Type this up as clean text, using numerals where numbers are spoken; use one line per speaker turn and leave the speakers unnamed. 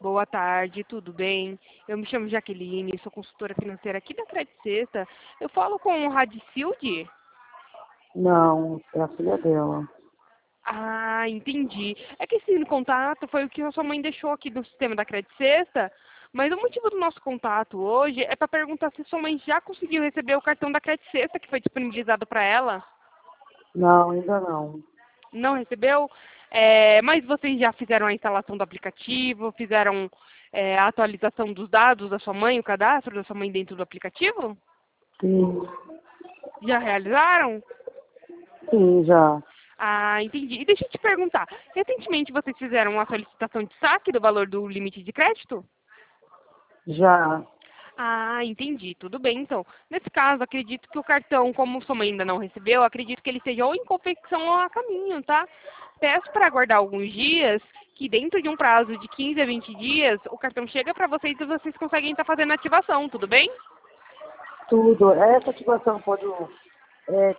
boa tarde, tudo bem? Eu me chamo Jaqueline, sou consultora financeira aqui da Credit Sexta. Eu falo com o Radicilde?
Não, é a filha dela.
Ah, entendi. É que esse contato foi o que a sua mãe deixou aqui no sistema da Credit Sexta, mas o motivo do nosso contato hoje é para perguntar se sua mãe já conseguiu receber o cartão da Credit Sexta que foi disponibilizado para ela.
Não, ainda não.
Não recebeu? Mas vocês já fizeram a instalação do aplicativo? Fizeram a atualização dos dados da sua mãe, o cadastro da sua mãe dentro do aplicativo?
Sim,
Já realizaram?
sim, já.
Ah, entendi. E deixa eu te perguntar, recentemente vocês fizeram uma solicitação de saque do valor do limite de crédito?
Já.
Ah, entendi. Tudo bem, então. Nesse caso, acredito que o cartão, como sua mãe ainda não recebeu, acredito que ele seja ou em confecção ou a caminho, tá? Peço para aguardar alguns dias, que dentro de um prazo de 15 a 20 dias, o cartão chega para vocês e vocês conseguem estar fazendo a ativação, tudo bem?
Tudo. Essa ativação pode